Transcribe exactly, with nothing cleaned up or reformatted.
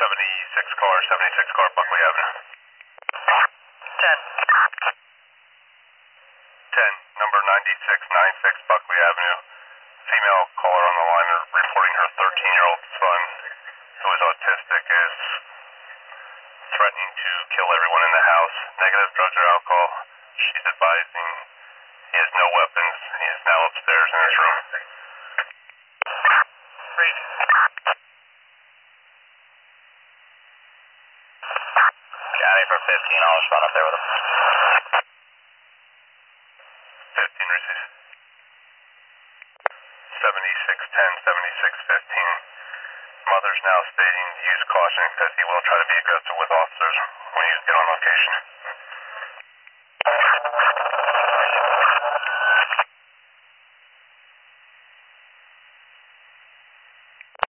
seventy-six car, seventy-six car, Buckley Avenue. ten. ten, number ninety-six ninety-six Buckley Avenue. Female caller on the line reporting her thirteen-year-old son, who is autistic, is threatening to kill everyone in the house. Negative drugs or alcohol. She's advising he has no weapons. He is now upstairs in his room. Read. County for fifteen, I'll respond up there with him. fifteen receives. seventy-six ten, seventy-six fifteen. Mother's now stating use caution because he will try to be aggressive with officers when you get on location.